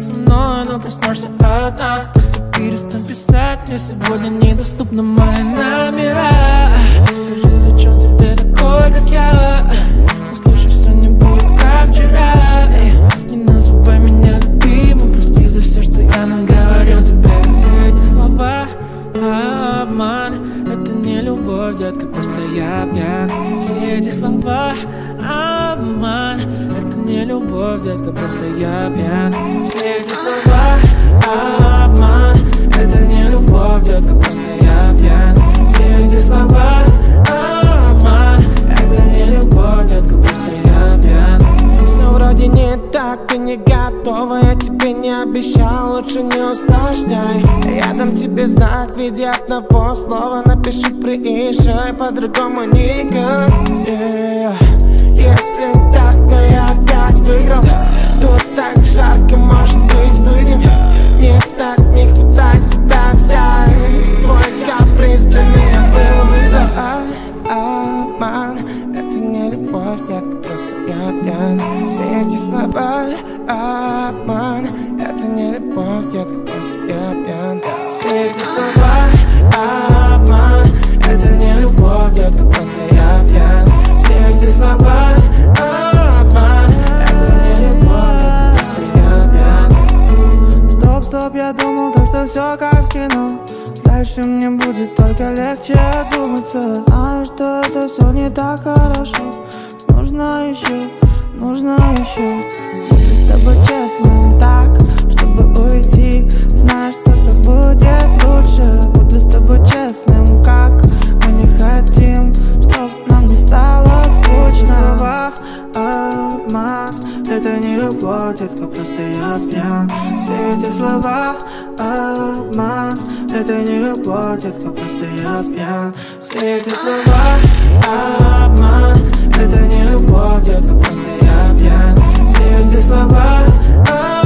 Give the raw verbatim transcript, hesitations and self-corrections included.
быть со мной, но проснешься одна. Просто перестань писать, мне сегодня недоступны мои номера. Скажи, зачем тебе такой, как я? Послушай, все не будет как вчера. Эй, не называй меня любимым, прости за все, что я наговорил тебе. Ведь все эти слова обман, это не любовь, детка, просто я пьян. Все эти слова обман, это не любовь, детка, просто я пьян. Все эти слова обман, это не любовь, детка, просто я пьян. Все эти слова обман, это не любовь, детка, просто я пьян. Все вроде не так, ты не готова, я тебе не обещал, лучше не усложняй. Я дам тебе знак в виде одного слова, напиши, приезжай, по-другому никак. Yeah. Если так, то я опять выиграл. Тут так жарко, может быть, выйдем. Мне так не хватает тебя взять. Твой каприз для меня был вызов. А, обман, это не любовь, детка, просто я пьян. Все эти слова обман, это не любовь, детка, просто я пьян. Все эти слова обман, это не любовь, детка, просто я пьян. Все эти слова обман, это не любовь, детка, просто я пьян. Стоп, стоп, я думал, то, что все как в кино. Дальше мне будет только легче думаться. Знаю, что это все не так хорошо. Нужно еще, нужно еще. Буду с тобой честным так, чтобы уйти. Знаю, что так будет лучше. Буду с тобой честным, как мы не хотим, чтоб нам не стало скучно. Слова обман, это не любовь, детка, просто я пьян. Все эти слова обман, это не любовь, детка, просто я пьян. Все эти слова обман, это не любовь, детка, просто я пьян. Все эти слова обман.